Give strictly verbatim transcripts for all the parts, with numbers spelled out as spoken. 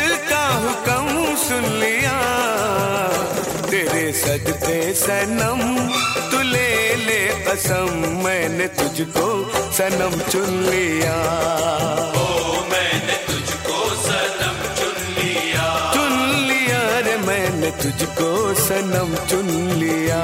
का हुक्म सुन लिया, तेरे सदके सनम तू ले ले कसम, मैंने तुझको सनम चुन लिया। ओ मैंने तुझको सनम चुन लिया, चुन लिया रे मैंने तुझको सनम चुन लिया।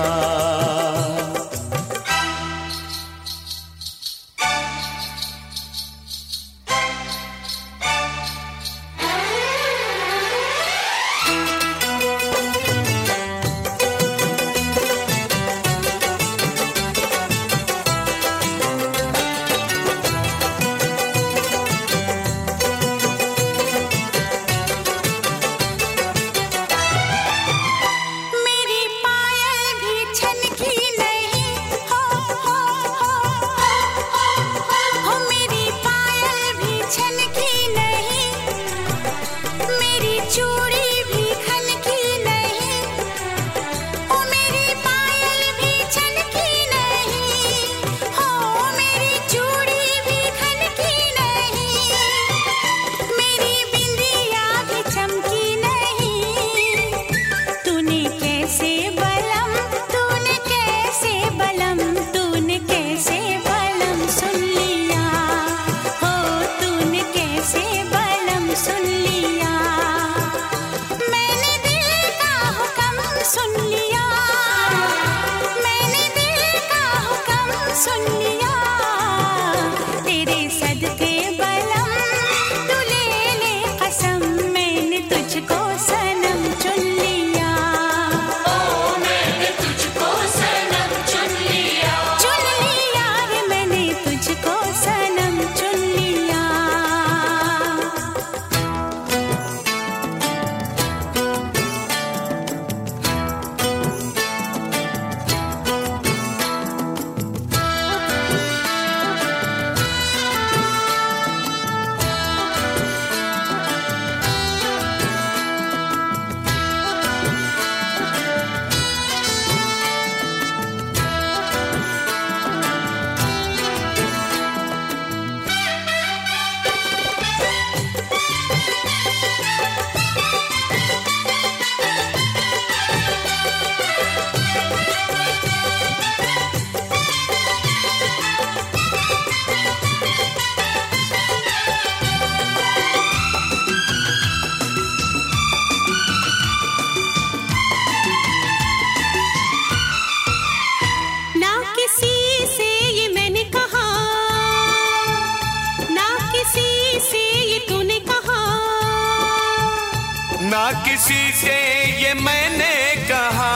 ना किसी से ये मैंने कहा,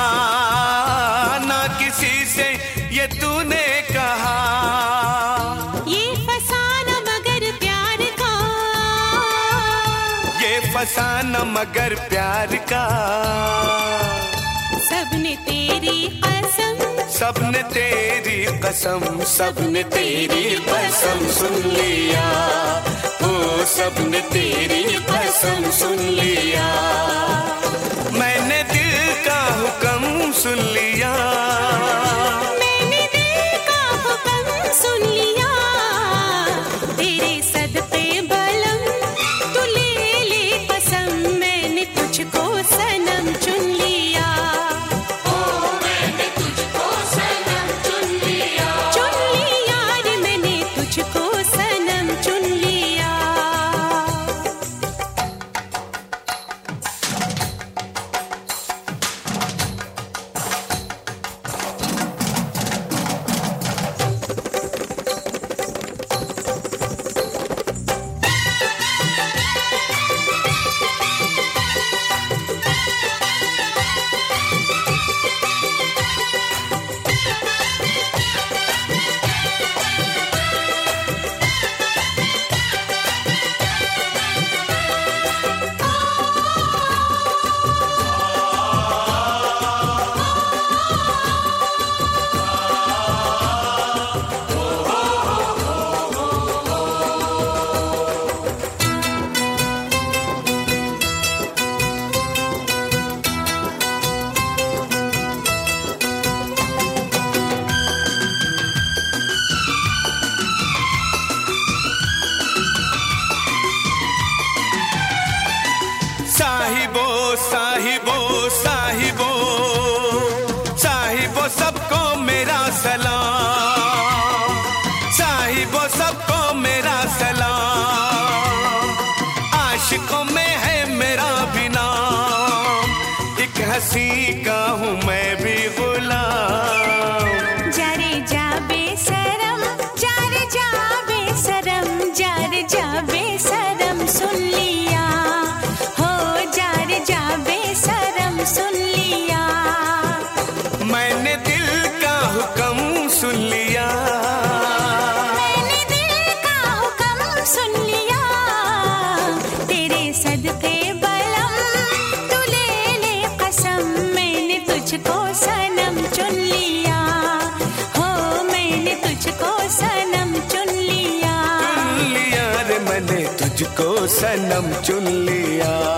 ना किसी से ये तूने कहा, ये फसाना मगर प्यार का, ये फसाना मगर प्यार का। सबने तेरी कसम, सबने तेरी कसम, सबने तेरी कसम सुन लिया, ओ सबने तेरी कसम सुन लिया। मैंने दिल का हुक्म सुन लिया, मैंने दिल का हुक्म सुन लिया। तेरे सदके बलम तू ले ले कसम, मैंने तुझको सनम चुन लिया। ओ मैंने तुझको सनम चुन लिया, चुन लिया रे मैंने तुझको सनम चुन लिया। साहिबो साहिबो साहिबो साहिबो सबको मेरा सलाम, साहिबो सबको मेरा सलाम। आशिकों में है मेरा भी नाम, एक हंसी का हूँ मैं भी गुलाम। जारे जा बेसरम, जारे जा बेसरम, जारे जा बेसरम सुन लिया हो, जारे जा बेसरम सुन लिया। मैंने दिल का हुक्म सुन लिया, मैंने दिल का हुक्म सुन लिया। तेरे सदके बलम तू ले ले कसम, मैंने तुझको सनम चुन लिया हो, मैंने तुझको सनम चुन लिया। चुन लिया रे मैंने तुझको सनम चुन लिया।